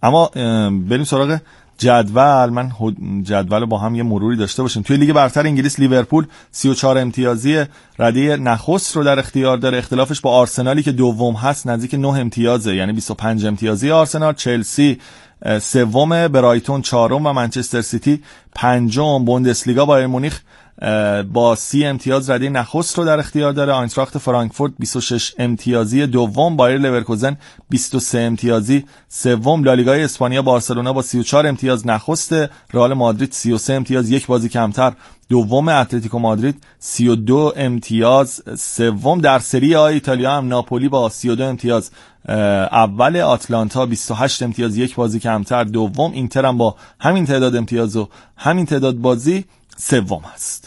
اما بریم سراغ جدول. من جدول با هم یه مروری داشته باشیم. توی لیگ برتر انگلیس لیورپول 34 امتیازی رده نخست رو در اختیار داره. اختلافش با آرسنالی که دوم هست نزدیک 9 امتیازه، یعنی 25 امتیازی آرسنال. چلسی سوم، برایتون چهارم و منچستر سیتی پنجم. بوندسلیگا بایر مونیخ با 30 امتیاز رده نخست رو در اختیار داره. آینتراخت فرانکفورت 26 امتیازی دوم، بایر لورکوزن 23 امتیازی سوم. لالیگای اسپانیا بارسلونا با 34 امتیاز نخست، رئال مادرید 33 امتیاز یک بازی کمتر دوم، اتلتیکو مادرید 32 امتیاز سوم. در سری آ ایتالیا هم ناپولی با 32 امتیاز اول، آتلانتا 28 امتیاز یک بازی کمتر دوم، اینتر هم با همین تعداد امتیاز و همین تعداد بازی سوم است.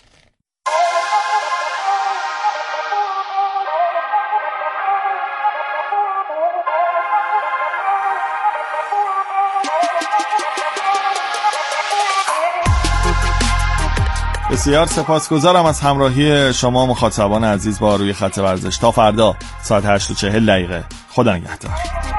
بسیار سپاسگزارم از همراهی شما مخاطبان عزیز با روی خط ورزش. تا فردا ساعت 8:40. خدا نگهدار.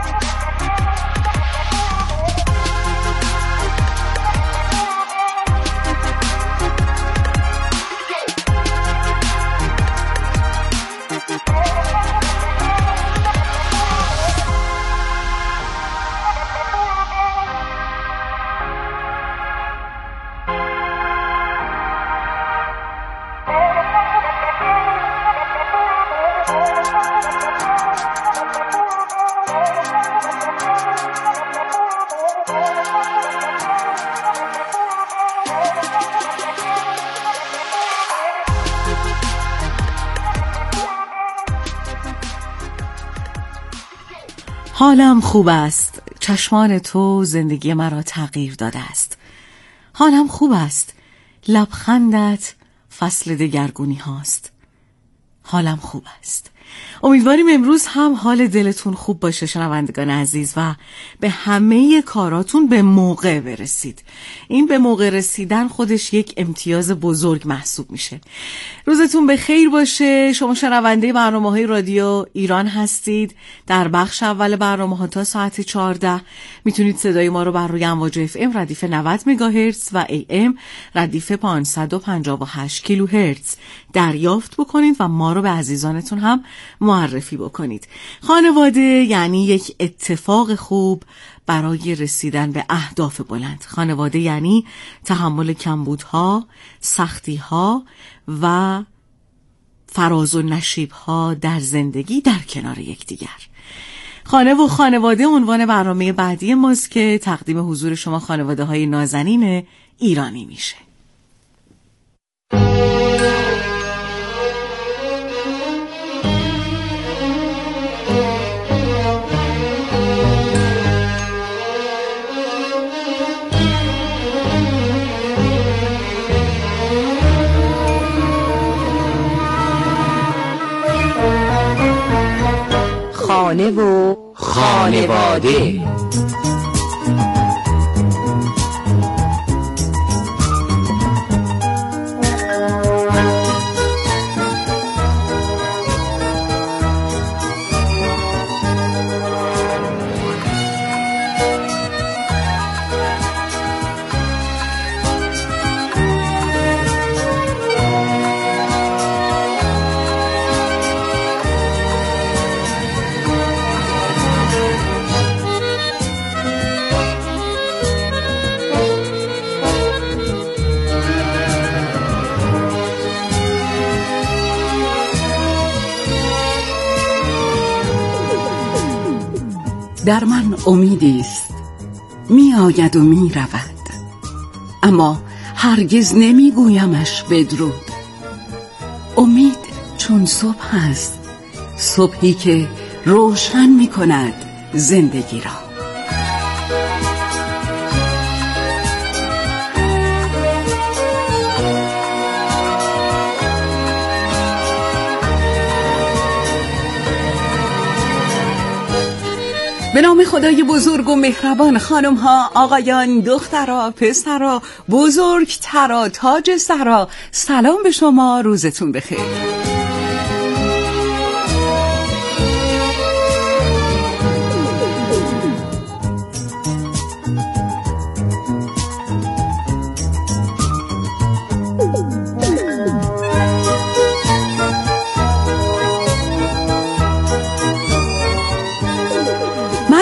حالم خوب است، چشمان تو زندگی مرا تغییر داده است. حالم خوب است، لبخندت فصل دگرگونی هاست. حالم خوب است. امیدواریم امروز هم حال دلتون خوب باشه شنوندگان عزیز و به همه کاراتون به موقع برسید. این به موقع رسیدن خودش یک امتیاز بزرگ محسوب میشه. روزتون به خیر باشه. شما شنونده برنامه‌های رادیو ایران هستید. در بخش اول برنامه‌ها تا ساعت 14 میتونید صدای ما رو بر روی امواج FM ردیف 90 مگاهرتز و AM ردیف 558 کیلوهرتز دریافت بکنید و ما رو به عزیزانتون هم معرفی بکنید. خانواده یعنی یک اتفاق خوب برای رسیدن به اهداف بلند. خانواده یعنی تحمل کمبودها، سختیها و فراز و نشیبها در زندگی در کنار یکدیگر. خانه و خانواده عنوان برنامه بعدی ماست که تقدیم حضور شما خانواده های نازنین ایرانی میشه. خانه و خانواده. در من امیدی است، می آید و می رود، اما هرگز نمی گویمش بدرود. امید چون صبح است، صبحی که روشن می کند زندگی را. به نام خدای بزرگ و مهربان، خانم ها، آقایان، دخترها، پسرها، بزرگترها، تاج سرها، سلام به شما، روزتون بخیر.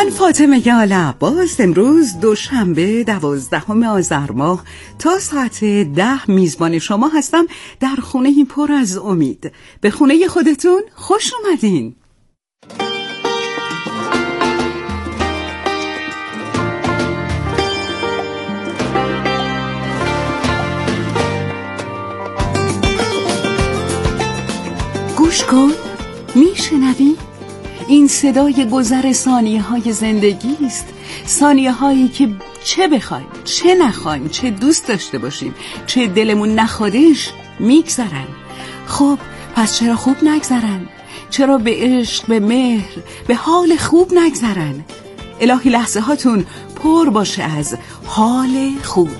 من فاطمه آل عباس امروز دوشنبه 12 آذر ماه تا ساعت 10 میزبان شما هستم در خونه پر از امید. به خونه خودتون خوش اومدین. گوش کن، میشنوی؟ این صدای گذر ثانیه های زندگی است، ثانیه هایی که چه بخوایم چه نخوایم، چه دوست داشته باشیم چه دلمون نخوادش میگذرن. خب پس چرا خوب نگذرن؟ چرا به عشق، به مهر، به حال خوب نگذرن؟ الهی لحظه هاتون پر باشه از حال خوب.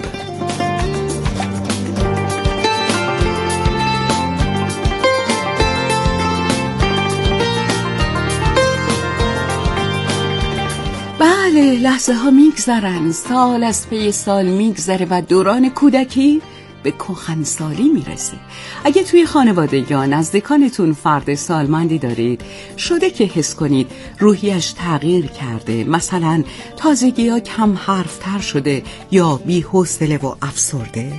بله، لحظه ها میگذرن، سال از پی سال میگذره و دوران کودکی به کهنسالی میرسه. اگه توی خانواده یا نزدیکانتون فرد سالمندی دارید، شده که حس کنید روحیش تغییر کرده، مثلا تازگی ها کم حرف تر شده یا بی حوصله و افسرده؟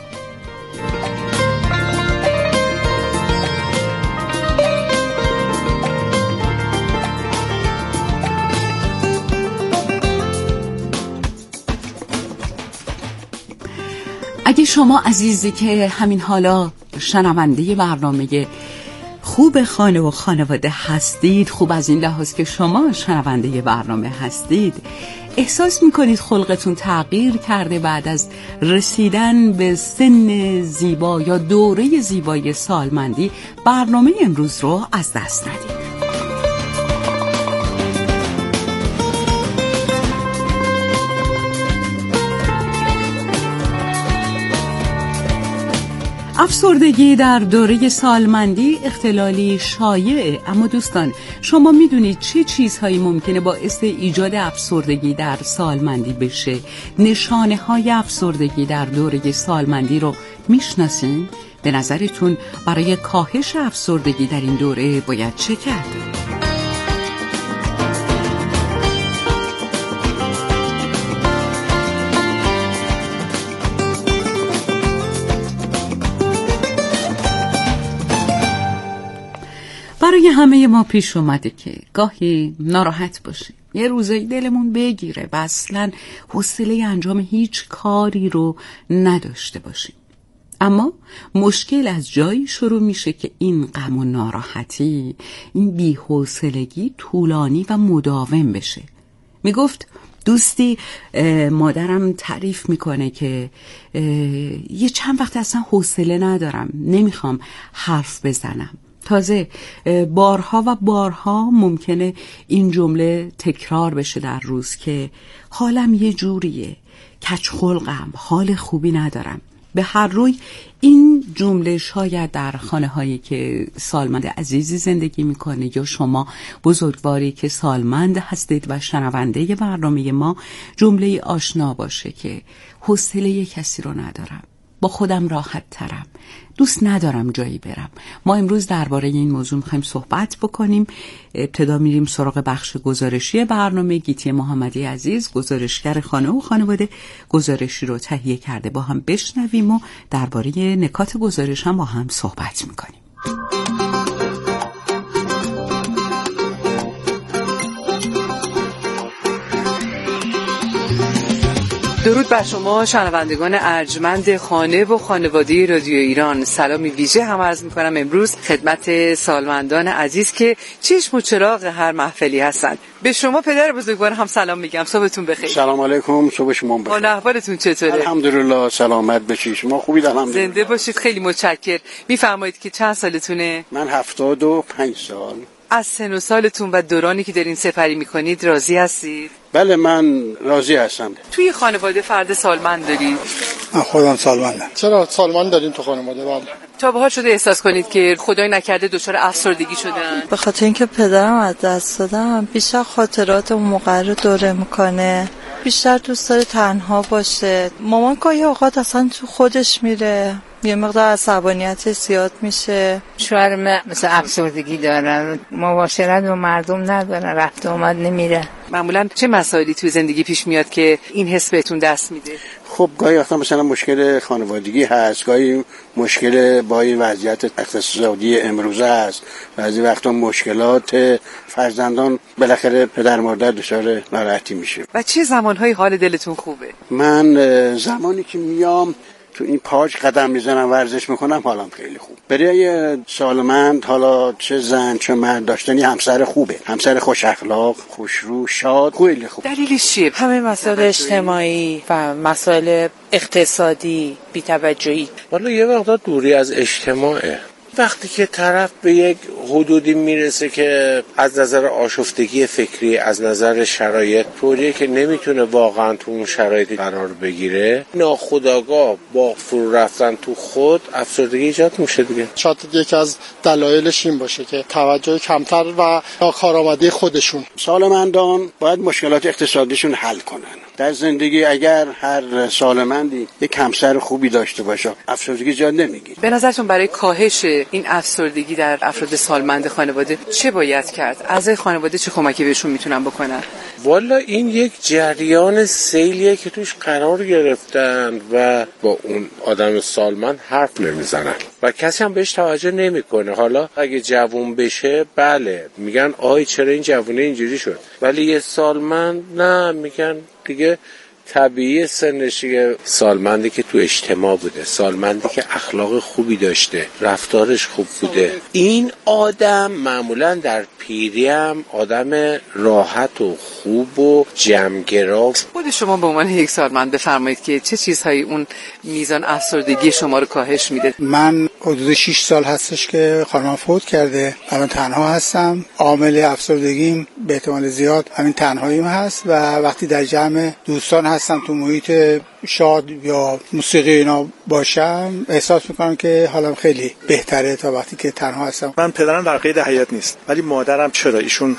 اگه شما عزیزی که همین حالا شنونده برنامه خوب خانه و خانواده هستید، خوب از این لحاظ که شما شنونده برنامه هستید، احساس میکنید خلقتون تغییر کرده بعد از رسیدن به سن زیبا یا دوره زیبای سالمندی، برنامه امروز رو از دست ندید. افسردگی در دوره سالمندی اختلالی شایعه، اما دوستان شما میدونید چه چیزهایی ممکنه باعث ایجاد افسردگی در سالمندی بشه؟ نشانه های افسردگی در دوره سالمندی رو میشناسین؟ به نظرتون برای کاهش افسردگی در این دوره باید چه کرد؟ برای همه ما پیش اومده که گاهی ناراحت باشیم، یه روزایی دلمون بگیره و اصلا حوصله انجام هیچ کاری رو نداشته باشیم. اما مشکل از جایی شروع میشه که این غم و ناراحتی، این بی‌حوصلگی طولانی و مداوم بشه. میگفت دوستی مادرم تعریف میکنه که یه چند وقت اصلا حوصله ندارم، نمیخوام حرف بزنم. تازه بارها و بارها ممکنه این جمله تکرار بشه در روز که حالم یه جوریه، کج خلقم، حال خوبی ندارم. به هر روی این جمله شاید در خانه هایی که سالمند عزیزی زندگی میکنه یا شما بزرگواری که سالمند هستید و شنونده برنامه ما جمله آشنا باشه که حوصله کسی رو ندارم، با خودم راحت ترم، دوست ندارم جایی برم. ما امروز درباره این موضوع میخوایم صحبت بکنیم. ابتدا میریم سراغ بخش گزارشی برنامه. گیتی محمدی عزیز، گزارشگر خانه و خانواده، گزارشی رو تهیه کرده، با هم بشنویم و درباره نکات گزارش هم با هم صحبت میکنیم. درود بر شما شنوندگان ارجمند خانه و خانواده رادیو ایران. سلامی ویژه هم عرض میکنم امروز خدمت سالمندان عزیز که چشم و چراغ هر محفلی هستند. به شما پدر بزرگوار هم سلام میگم. صبحتون بخیر. سلام علیکم، صبح شما بخیر. حال احوالتون چطوره؟ الحمدلله، سلامت باشید. شما خوبید؟ الحمدلله. زنده باشید. خیلی متشکر. میفرمایید که چند سالتونه؟ من 75 سال. از سن و سالتون و دورانی که دارین سپری میکنید راضی هستید؟ بله، من راضی هستم. توی خانواده فرد سالمند دارید؟ من خودم سالمندم. چرا سالمند دارین تو خانواده؟ بله. تا به‌حال شده احساس کنید که خدای نکرده دچار افسردگی شدن؟ به خاطر اینکه پدرم از دست دادم، بیشتر خاطرات اون موقع رو دوره میکنه، بیشتر دوست داره تنها باشه. مامان گاهی اوقات اصلا تو خودش میره، یه مقدار عصبانیت زیاد میشه. شوهر من مثل افسردگی دارن، مباشرت با مردم ندارن، رفت آمد نمیره. معمولا چه مسائلی توی زندگی پیش میاد که این حس بهتون دست میده؟ خب گاهی وقتا مثلا مشکل خانوادگی هست، گاهی مشکل با این وضعیت اقتصادی امروزه هست، بعضی وقتا مشکلات فرزندان، بالاخره پدر مادر دچار ناراحتی میشه. و چه زمانهای حال دلتون خوبه؟ من زمانی که میام تو این پارک قدم میزنم، ورزش میکنم، حالم خیلی خوب. برای سالمند، حالا چه زن چه مرد، داشتنی همسر خوبه، همسر خوش اخلاق، خوشرو، شاد، خیلی خوب. دلیلش چیه؟ همه مسائل اجتماعی و مسائل اقتصادی، بی‌توجهی. والا یه وقتا دوری از اجتماعه. وقتی که طرف به یک حدودی میرسه که از نظر آشفتگی فکری، از نظر شرایط طوریه که نمیتونه واقعا تو اون شرایط قرار بگیره، ناخودآگاه با فرو رفتن تو خود افسردگی ایجاد میشه دیگه. شاید یکی از دلایلش این باشه که توجه کمتر و ناکارآمدی خودشون. سالمندان باید مشکلات اقتصادیشون حل کنن. در زندگی اگر هر سالمندی یک همسر خوبی داشته باشه، افسردگی ایجاد نمیگیره. به نظرتون برای کاهش این افسردگی در افراد سالمند خانواده چه باید کرد؟ اعضای خانواده چه کمکی بهشون میتونن بکنن؟ والا این یک جریان سیلیه که توش قرار گرفتن و با اون آدم سالمند حرف نمیزنن و کسی هم بهش توجه نمیکنه. حالا اگه جوون بشه بله میگن آی چرا این جوونه اینجوری شد، ولی یه سالمند نه، میگن دیگه طبیعی سنش دیگه. سالمندی که تو اجتماع بوده، سالمندی که اخلاق خوبی داشته، رفتارش خوب بوده، این آدم معمولا در پیری هم آدم راحت و خوب و جمع‌گرا. خود شما به عنوان یک سالمند بفرمایید که چه چیزهایی اون میزان افسردگی شما رو کاهش میده؟ من حدود 6 سال هستش که خانمم فوت کرده، الان تنها هستم. عامل افسردگیم به احتمال زیاد همین تنهاییم هست و وقتی در جمع دوستان هستم تو محیط شاد یا موسیقی اینا باشم احساس میکنم که حالم خیلی بهتره تا وقتی که تنها هستم. من پدرم در قید حیات نیست ولی مادرم چرا، ایشون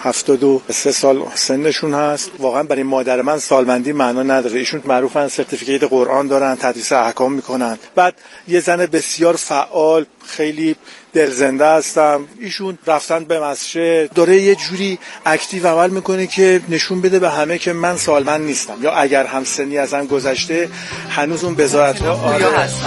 73 سال سنشون هست. واقعا برای مادر من سالمندی معنا نداره. ایشون معروفن سرتیفیکیت قرآن دارن، تدریس احکام میکنن، بعد یه زن بسیار فعال، خیلی دلزنده هستم. ایشون رفتن به مسجد، داره یه جوری اکتیو عمل میکنه که نشون بده به همه که من سالمند نیستم، یا اگر هم سنی ازم گذشته هنوز اون بضاعت‌ها هست.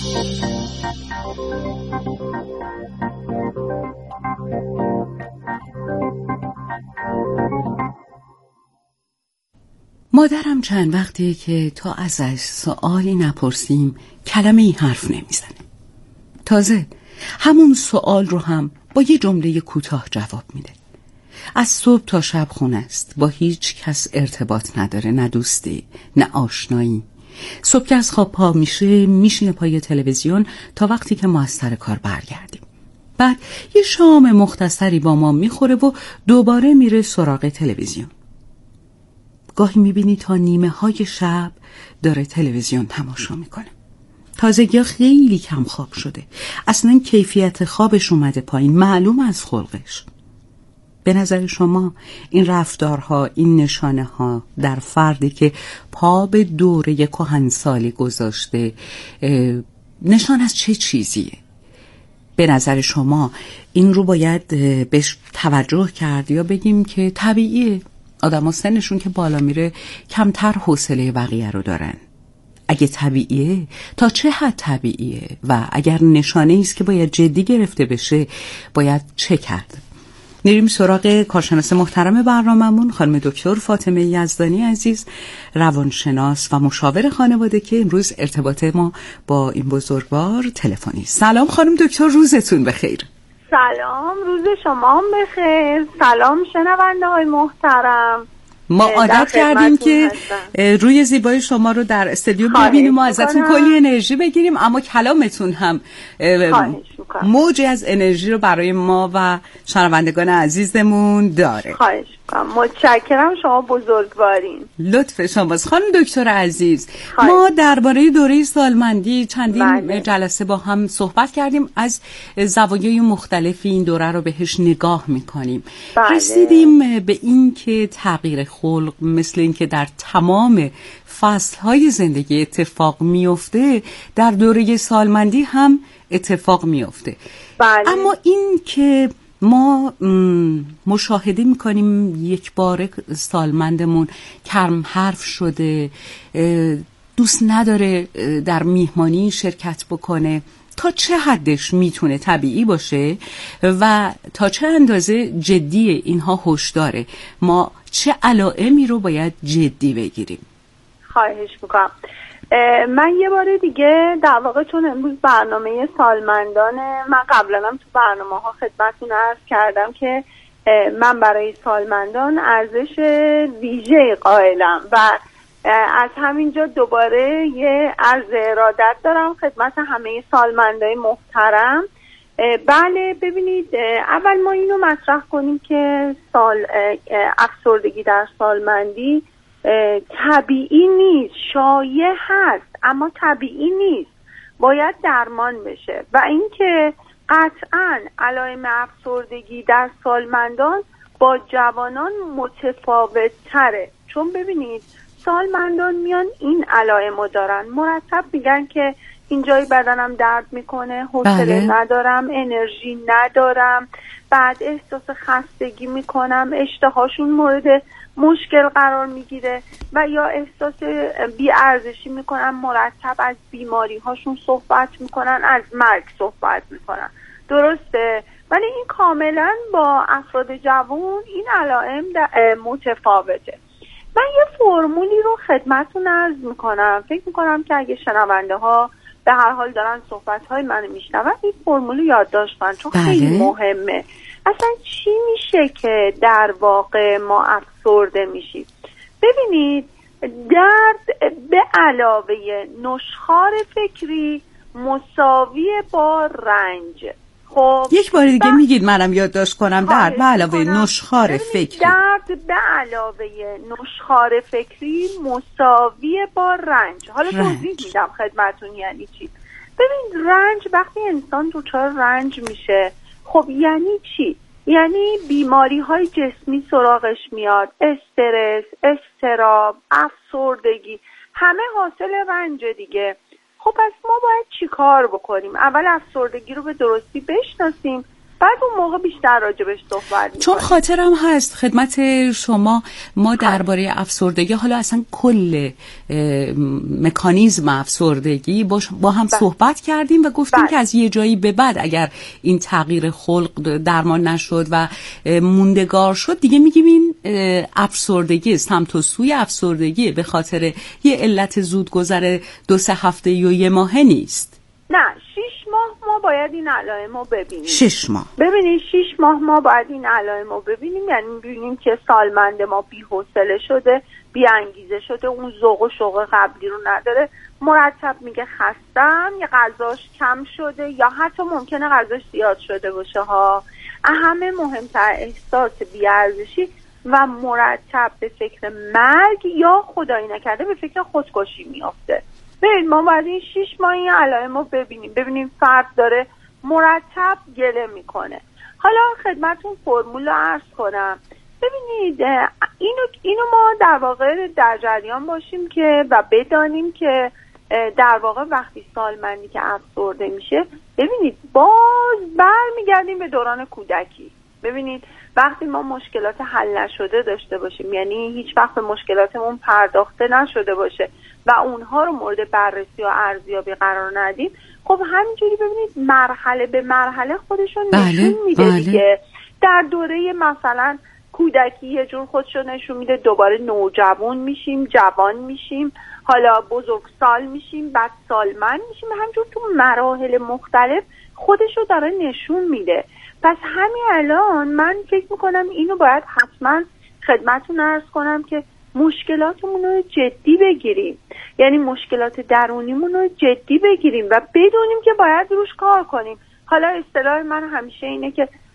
مادرم چند وقتی که تا ازش سوالی نپرسیم کلمه ای حرف نمیزنه. تازه همون سوال رو هم با یه جمله کوتاه جواب میده. از صبح تا شب خونه است، با هیچ کس ارتباط نداره، نه دوستی نه آشنایی. صبح که از خواب پا میشینه پای تلویزیون تا وقتی که ما از سر کار برگردیم. بعد یه شام مختصری با ما میخوره و دوباره میره سراغ تلویزیون. گاهی میبینی تا نیمه های شب داره تلویزیون تماشا میکنه. تازگی خیلی کم خواب شده، اصلا کیفیت خوابش اومده پایین، معلوم از خلقش. به نظر شما این رفتارها، این نشانه ها در فردی که پا به دوره کهنسالی گذاشته نشان از چه چیزیه؟ به نظر شما این رو باید بهش توجه کرد یا بگیم که طبیعیه، آدم ها سنشون که بالا میره کمتر حوصله بقیه رو دارن؟ اگه طبیعیه تا چه حد طبیعیه و اگر نشانه ایست که باید جدی گرفته بشه باید چه کرد؟ میریم سراغ کارشناس محترم برنامه‌مون، خانم دکتر فاطمه یزدانی عزیز، روانشناس و مشاور خانواده که امروز ارتباط ما با این بزرگوار تلفنی. سلام خانم دکتر، روزتون بخیر. سلام، روز شما هم بخیر. سلام شنونده های محترم. ما عادت کردیم که روی زیبای شما رو در استودیو ببینیم و ازتون کلی انرژی بگیریم، اما کلامتون هم موجی از انرژی رو برای ما و شنوندگان عزیزمون داره. خواهش متشکرم، شما بزرگوارین. لطف شماست خانم دکتر عزیز. ما درباره دوره سالمندی چندین جلسه با هم صحبت کردیم، از زوایای مختلفی این دوره رو بهش نگاه میکنیم. رسیدیم به این که تغییر خلق مثل این که در تمام فصلهای زندگی اتفاق میفته، در دوره سالمندی هم اتفاق میفته. اما این که ما مشاهده میکنیم یک بار سالمندمون کم حرف شده، دوست نداره در میهمانی شرکت بکنه، تا چه حدش میتونه طبیعی باشه و تا چه اندازه جدی اینها هشداره؟ ما چه علائمی رو باید جدی بگیریم؟ خواهش میکنم. من یه بار دیگه در واقع چون امروز برنامه سالمندانه، من قبلا هم تو برنامه ها خدمتتون عرض کردم که من برای سالمندان ارزش ویژه قائلم و از همینجا دوباره یه عرض ارادت دارم خدمت همه سالمندای محترم. بله ببینید، اول ما اینو مطرح کنیم که افسردگی در سالمندی طبیعی نیست، شایع هست اما طبیعی نیست، باید درمان بشه. و اینکه قطعاً علائم افسردگی در سالمندان با جوانان متفاوت تره، چون ببینید سالمندان میان این علائم رو دارن، مرتب میگن که اینجای بدنم درد میکنه، حوصله ندارم، انرژی ندارم، بعد احساس خستگی میکنم، اشتهاشون مورد مشکل قرار میگیره و یا احساس بی‌ارزشی میکنن، مرتب از بیماری هاشون صحبت میکنن، از مرگ صحبت میکنن. درسته؟ ولی این کاملا با افراد جوان این علائم متفاوته. من یه فرمولی رو خدمتتون عرض میکنم، فکر میکنم که اگه شنونده ها به هر حال دارن صحبت های منو میشنون، این فرمول رو یادداشت کنن چون خیلی مهمه. اصلا چی میشه که در واقع ما افسرده میشیم؟ ببینید، درد به علاوه نشخوار فکری مساوی با رنج. خب یک بار دیگه میگید منم یادداشت کنم. درد به علاوه نشخوار فکری، درد به علاوه نشخوار فکری مساوی با رنج. حالا توضیح میدم خدمتون یعنی چی. ببین، رنج وقتی انسان دچار رنج میشه، خب یعنی چی؟ یعنی بیماری های جسمی سراغش میاد، استرس، اضطراب، افسردگی، همه حاصل رنج دیگه. خب پس ما باید چی کار بکنیم؟ اول افسردگی رو به درستی بشناسیم، بعد اون موقع بیشتر راجبش صحبت می‌کنیم. چون خاطرم هست خدمت شما ما درباره افسردگی، حالا اصلا کل مکانیزم افسردگی با هم صحبت کردیم و گفتیم که از یه جایی به بعد اگر این تغییر خلق درمان نشد و موندگار شد، دیگه میگیم این افسردگی، سمت و سوی افسردگی به خاطر یه علت زودگذر 2-3 هفته یا یه ماه نیست. نه، 6 ماه ما باید این علائم رو ببینیم. 6 ماه ببینید، 6 ماه ما باید این علائم رو ببینیم، یعنی ببینیم که سالمند ما بی‌حوصله شده، بی‌انگیزه شده، اون ذوق و شوق قبلی رو نداره، مرتب میگه خستم، یا غذاش کم شده یا حتی ممکنه غذاش زیاد شده باشه ها. همه مهمتر احساس بی‌ارزشی و مرتب به فکر مرگ یا خدایی نکرده به فکر خودکشی میافته. ببین، ما باید این 6 ماه این علائم رو ببینیم فرد داره مرتب گله میکنه. حالا خدمتون فرمول رو عرض کنم. ببینید، اینو ما در واقع در جریان باشیم که و بدانیم که در واقع وقتی سالمندی که افسرده میشه، ببینید باز برمیگردیم به دوران کودکی. ببینید، وقتی ما مشکلات حل نشده داشته باشیم، یعنی هیچ وقت به مشکلاتمون پرداخته نشده باشه و اونها رو مورد بررسی و ارزیابی قرار ندیم، خب همینجوری ببینید مرحله به مرحله خودشون نشون میده دیگه. در دوره مثلا کودکی یه جور خودشو نشون میده، دوباره نوجوان میشیم، جوان میشیم، حالا بزرگسال میشیم، بعد سالمند میشیم، همینجور تو مراحل مختلف خودشو داره نشون میده. پس همین الان من فکر میکنم اینو باید حتما خدمتتون عرض کنم که مشکلاتمون رو جدی بگیریم، یعنی مشکلات درونیمون رو جدی بگیریم و بدونیم که باید روش کار کنیم. حالا اصطلاح من همیشه اینه که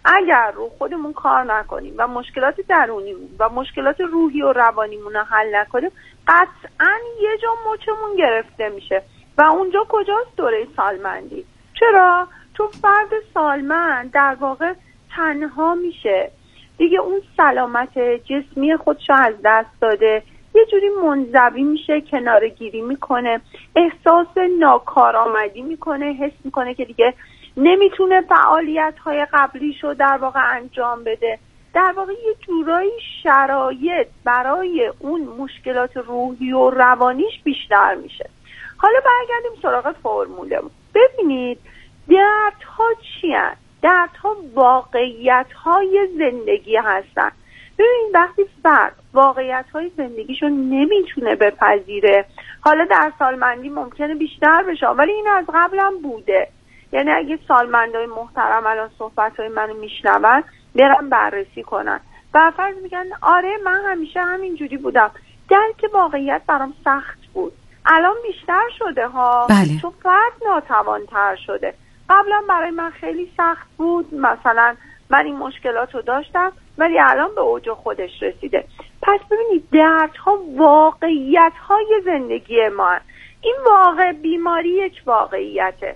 اگر رو خودمون کار نکنیم و مشکلات درونیمون و مشکلات روحی و روانیمون رو حل نکنیم، قطعا یه جا مچمون گرفته میشه. و اونجا کجاست؟ دوره سالمندی. چرا؟ چون فرد سالمند در واقع تنها میشه دیگه، اون سلامت جسمی خودش از دست داده، یه جوری منزوی میشه، کنارگیری میکنه، احساس ناکارآمدی میکنه، حس میکنه که دیگه نمیتونه فعالیت‌های قبلیشو در واقع انجام بده. در واقع یه جورایی شرایط برای اون مشکلات روحی و روانیش بیشتر میشه. حالا برگردیم سراغ فرمولمون. ببینید دردها چی هست؟ دردها واقعیت‌های زندگی هستن. ببینید وقتی فرد واقعیت‌های زندگیشو نمیتونه بپذیره، حالا در سالمندی ممکنه بیشتر بشه ولی این از قبل هم بوده. یعنی اگه سالمندای محترم الان صحبت‌های منو میشنون برن بررسی کنن و فرض میگن آره من همیشه همینجوری بودم، درک واقعیت برام سخت بود، الان بیشتر شده ها. بله. چون فرد ناتوان‌تر شده. قبلا برای من خیلی سخت بود، مثلا من این مشکلات رو داشتم ولی الان به اوج خودش رسیده. پس ببینید دردها واقعیت‌های زندگی ما هست. این واقع بیماری یک واقعیته،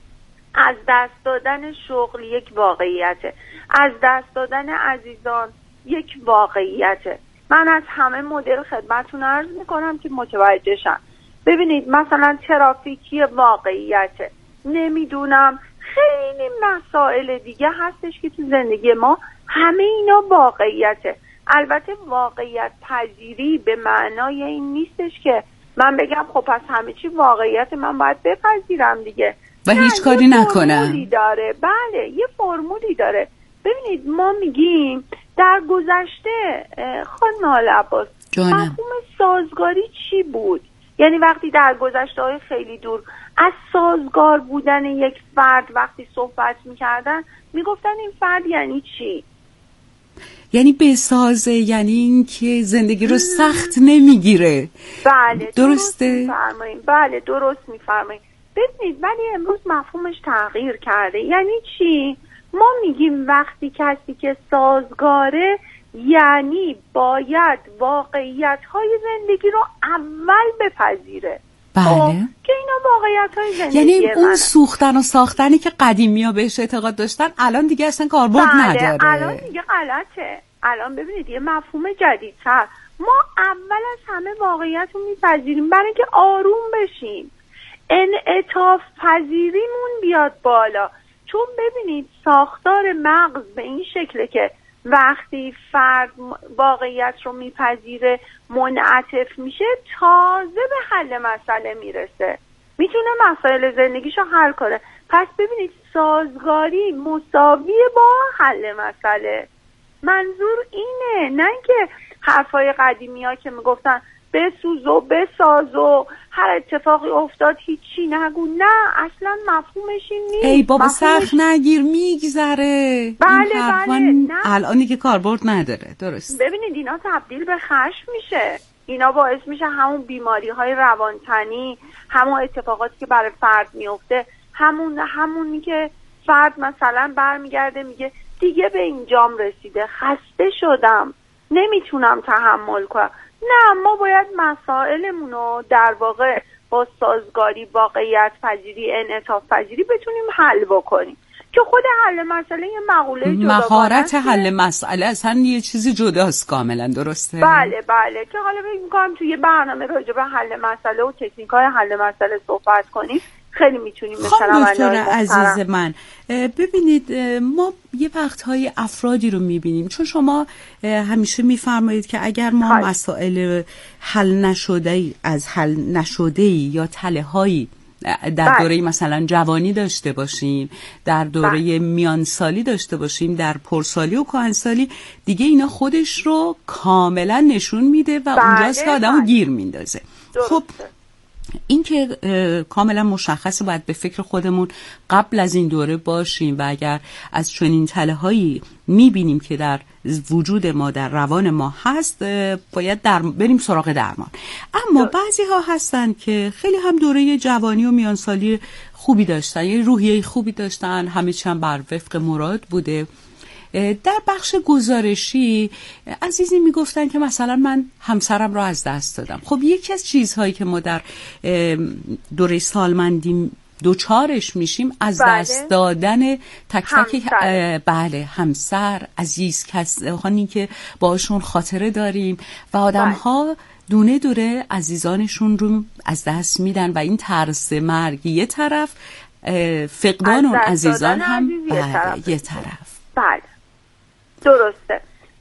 از دست دادن شغل یک واقعیته، از دست دادن عزیزان یک واقعیته. من از همه مدل خدمتتون عرض میکنم که متوجه شن. ببینید مثلا ترافیکی واقعیته، نمیدونم خیلی مسائل دیگه هستش که تو زندگی ما همه اینا واقعیته. البته واقعیت پذیری به معنای این نیستش که من بگم خب پس همه چی واقعیت من باید بپذیرم دیگه و هیچ کاری نکنم. فرمولی داره. بله یه فرمولی داره. ببینید ما میگیم در گذشته خانم آل عباس مفهوم سازگاری چی بود؟ یعنی وقتی در گذشته‌های خیلی دور از سازگار بودن یک فرد وقتی صحبت میکردن میگفتن این فرد یعنی چی؟ یعنی بسازه، یعنی این که زندگی رو سخت نمیگیره. بله درسته؟ بله درست میفرمایید. ببینید ولی امروز مفهومش تغییر کرده. یعنی چی؟ ما میگیم وقتی کسی که سازگاره یعنی باید واقعیت‌های زندگی رو اول بپذیره. بله. که اینا واقعیت‌های زندگی یعنی اون سوختن و ساختنی که قدیمی‌ها بهش اعتقاد داشتن الان دیگه اصلا کاربرد نداره. الان دیگه غلطه. الان ببینید یه مفهوم جدیدتر. ما اول از همه واقعیت رو میپذیریم برای اینکه آروم بشیم، انعطاف پذیریمون بیاد بالا. چون ببینید ساختار مغز به این شکله که وقتی فرد واقعیت رو میپذیره منعطف میشه تازه به حل مسئله میرسه، میتونه مسائل زندگیشو حل کنه. پس ببینید سازگاری مساوی با حل مسئله. منظور اینه، نه اینکه حرفای قدیمی ها که میگفتن بسوز و بساز و هر اتفاقی افتاد هیچی نگو. نه اصلا مفهومش این نیست. ای بابا سخت نگیر میگذره. بله الانی که کاربرد نداره. درست. ببینید اینا تبدیل به خشم میشه، اینا باعث میشه همون بیماری های روانتنی، همون اتفاقاتی که برای فرد میفته، همونی که فرد مثلا برمیگرده میگه دیگه به اینجام رسیده، خسته شدم، نمیتونم تحمل کنم. نه، ما باید مسائلمون رو در واقع با سازگاری، واقعیت پذیری، انعطاف پذیری بتونیم حل بکنیم که خود حل مسئله یه مقوله جداگانه است. مهارت حل مسئله اصلا یه چیزی جداست کاملا. درسته؟ بله که حالا فکر می‌کنم توی یه برنامه راجع به حل مسئله و تکنیک‌های حل مسئله صحبت کنیم، خیلی میتونیم مثلا. دکتر عزیز من ببینید ما یه وقت‌های افرادی رو میبینیم، چون شما همیشه میفرمایید که اگر ما مسائل حل نشده از حل نشده یا تله‌هایی در دوره مثلا جوانی داشته باشیم، در دوره میانسالی داشته باشیم، در پرسالی و کهنسالی، دیگه اینا خودش رو کاملا نشون میده و اونجاست که آدمو گیر میندازه. خب این که کاملا مشخصه باید به فکر خودمون قبل از این دوره باشیم و اگر از چنین تله‌هایی میبینیم که در وجود ما، در روان ما هست، باید بریم سراغ درمان. اما بعضی ها هستن که خیلی هم دوره جوانی و میانسالی خوبی داشتن، یه روحیه خوبی داشتن، همه چی هم بر وفق مراد بوده، در بخش گزارشی عزیزی میگفتن که مثلا من همسرم رو از دست دادم. خب یکی از چیزهایی که ما در دوره سالمندی دوچارش میشیم از دست دادن تک تک همسر، عزیز کسانی که باشون خاطره داریم و آدم ها دونه دونه عزیزانشون رو از دست میدن و این ترس مرگ یه طرف، فقدان اون عزیزان هم یه طرف. بله درسته.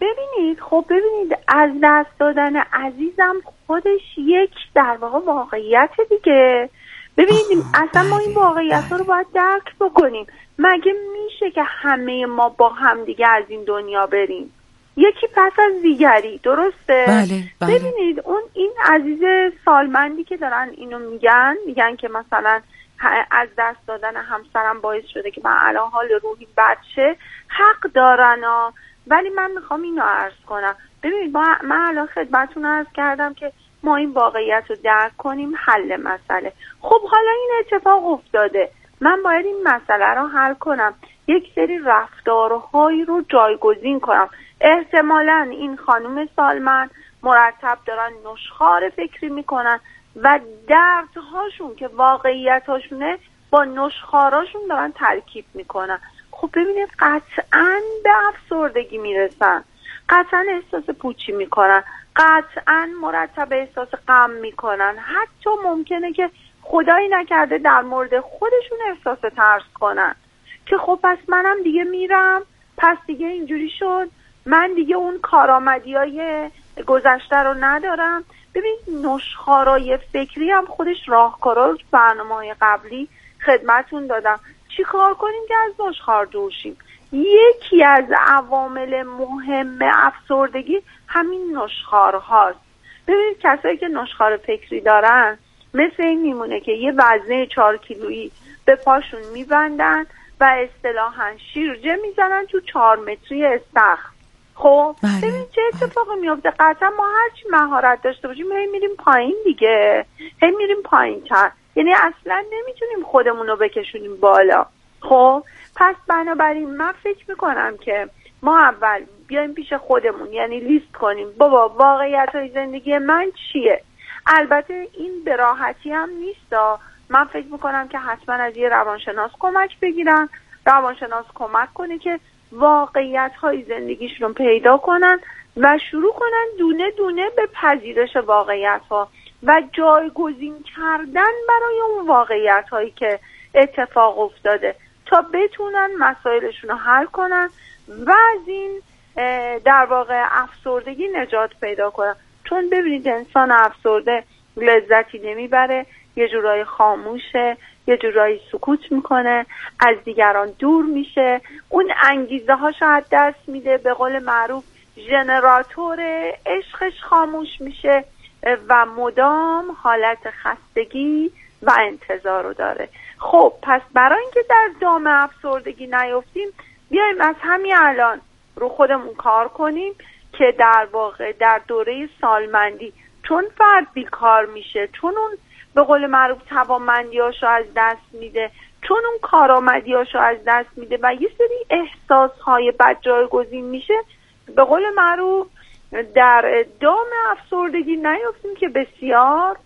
ببینید از دست دادن عزیزم خودش یک در واقع واقعیت دیگه. ببینید اصلا ما این واقعیت ها رو باید درک بکنیم. مگه میشه که همه ما با هم دیگه از این دنیا بریم یکی پس از دیگری؟ درسته؟ بله. ببینید این عزیز سالمندی که دارن اینو میگن که مثلا از دست دادن همسرم باعث شده که من الان حال روحی بد شه، حق دارن ولی من میخوام اینو عرض کنم. ببینید من الان خدمتتون عرض کردم که ما این واقعیت رو درک کنیم، حل مسئله. خب حالا این اتفاق افتاده، من باید این مسئله رو حل کنم، یک سری رفتارهایی رو جایگزین کنم. احتمالاً این خانم سالمند مرتب دارن نشخوار فکری میکنن و دردهاشون که واقعیتاشونه با نشخواراشون دارن ترکیب میکنن. خب ببینید قطعاً به افسردگی میرسن، قطعاً احساس پوچی میکنن، قطعاً مرتب احساس غم میکنن، حتی ممکنه که خدایی نکرده در مورد خودشون احساس ترس کنن که خب پس منم دیگه میرم، پس دیگه اینجوری شد، من دیگه اون کارآمدیای گذشته رو ندارم. ببین نشخوارای فکری هم خودش راهکارا رو برنامه‌های قبلی خدمتون دادم. چی کار کنیم که از نشخوار دور شیم؟ یکی از عوامل مهم افسردگی همین نشخوار هاست. ببینید کسایی که نشخوار فکری دارن مثل این میمونه که یه وزنه 4 کیلویی به پاشون میبندن و اصطلاحاً شیرجه میزنن تو 4 متری استخر. خب ببین چه اتفاقی میفته. قطعا ما هرچی مهارت داشته باشیم هی میریم پایین دیگه، هی میریم پایین تر، یعنی اصلا نمیتونیم خودمون رو بکشونیم بالا. خب پس بنابراین من فکر میکنم که ما اول بیایم پیش خودمون، یعنی لیست کنیم بابا واقعیت‌های زندگی من چیه. البته این به راحتی هم نیستا. من فکر میکنم که حتما از یه روانشناس کمک بگیرن، روانشناس کمک کنه که واقعیت‌های زندگیشون پیدا کنن و شروع کنن دونه دونه به پذیرش واقعیت‌ها و جایگزین کردن برای اون واقعیت‌هایی که اتفاق افتاده تا بتونن مسائلشون رو حل کنن و از این در واقع افسردگی نجات پیدا کنن. چون ببینید انسان افسرده لذتی نمیبره، یه جورایی خاموشه، یه جورایی سکوت میکنه، از دیگران دور میشه، اون انگیزه هاش از دست میده، به قول معروف ژنراتور عشقش خاموش میشه و مدام حالت خستگی و انتظار رو داره. خب پس برای اینکه در دام افسردگی نیفتیم بیایم از همین الان رو خودمون کار کنیم که در واقع در دوره سالمندی چون فرد بیکار میشه، چون اون به قول معروف توانمندیاشو از دست میده، چون اون کارآمدیاشو از دست میده و یه سری احساسهای بد جایگزین میشه، به قول معروف در دام افسردگی نیفتیم که بسیار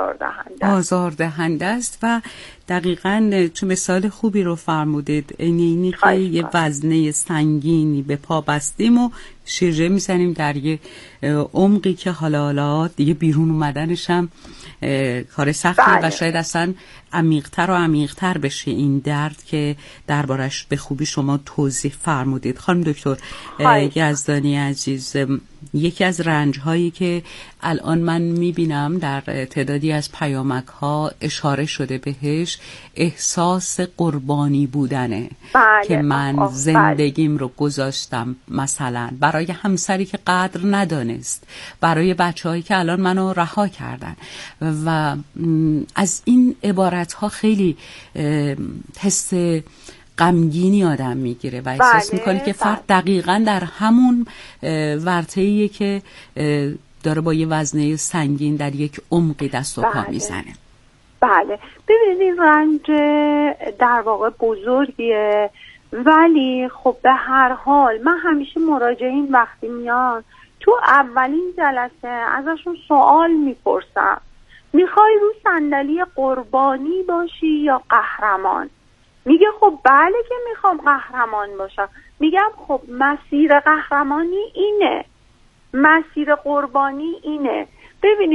آزاردهنده است. و دقیقاً چون مثال خوبی رو فرمودید، اینی که یه وزنه سنگینی به پا بستیم و شیرجه میزنیم در یه عمقی که حالا دیگه بیرون اومدنش هم کار سختیه و شاید اصلا عمیق‌تر و عمیق‌تر بشه این درد که دربارش به خوبی شما توضیح فرمودید. خانم دکتر یزدانی عزیز، یکی از رنج‌هایی که الان من میبینم در تعدادی از پیامک‌ها اشاره شده بهش، احساس قربانی بودنه. که من زندگیم رو گذاشتم مثلا برای همسری که قدر ندانست، برای بچه‌هایی که الان منو رها کردن و از این عبارت‌ها خیلی حس غمگینی آدم میگیره و احساس میکنه که فرد دقیقاً در همون ورطه‌ایه که داره با یه وزنه سنگین در یک عمقی دست و پا میزنه. بله ببینید این رنج در واقع بزرگیه ولی خب به هر حال من همیشه مراجعین وقتی میان تو اولین جلسه ازشون سوال میپرسم میخوای رو صندلی قربانی باشی یا قهرمان؟ میگه خب بله که میخوام قهرمان باشم. میگم خب مسیر قهرمانی اینه، مسیر قربانی اینه. ببینید